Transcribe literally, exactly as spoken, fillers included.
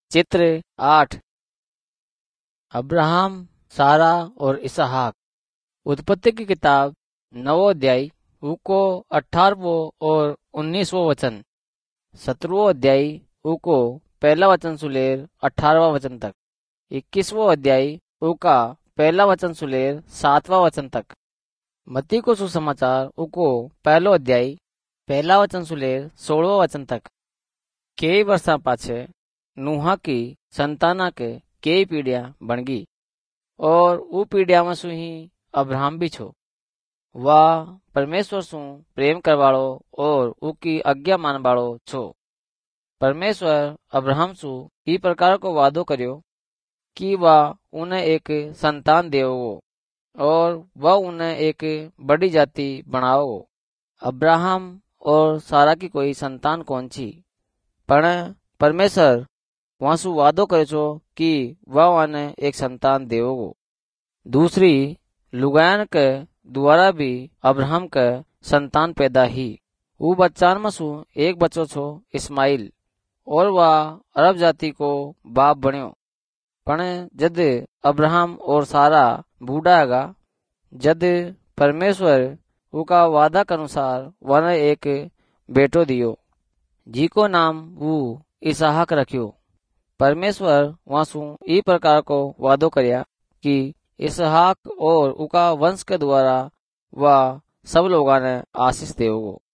चित्र आठ। अब्राहम, सारा और इसहाक। उत्पत्ति की किताब नवो अध्याय उको अठारहवो और उन्नीसवो वचन। सत्रहवो अध्याय उको पहला वचन सुलेर अठारहवा वचन तक। इक्कीसवो अध्याय उका पहला वचन सुलेर सातवां वचन तक। मत्ती को सुसमाचार उको पहलो अध्याय पहला वचन सुलेर सोलहवा वचन तक। कई वर्षा पाछे नूहा की संताना के कई पीढ़िया बन गई और वो पीढ़िया में सु ही अब्राहम भी छो। वह परमेश्वर सु प्रेम करवाड़ो और उकी आज्ञा मानवाड़ो छो। परमेश्वर अब्राहम सु ई प्रकार को वादो कर्यो कि वह उन्हें एक संतान देवो और वह उन्हें एक बड़ी जाति बनाओ। अब्राहम और सारा की कोई संतान कौन छी, पण परमेश्वर वासु वादो करे छो कि वह उन्हें एक संतान देवो। दूसरी लुगायन के द्वारा भी अब्राहम के संतान पैदा ही। वो बच्चान में सु एक बच्चो छो इस्माइल और वह अरब जाति को बाप बन्यो। पण जद अब्राहम और सारा बूढ़ा आगा, जद परमेश्वर उका वादा के अनुसार वन एक बेटो दियो जी को नाम वो इसहाक रखियो। परमेश्वर वासु ई प्रकार को वादो करया कि इसहाक और उका वंश के द्वारा वह सब लोगों ने आशीष देवो।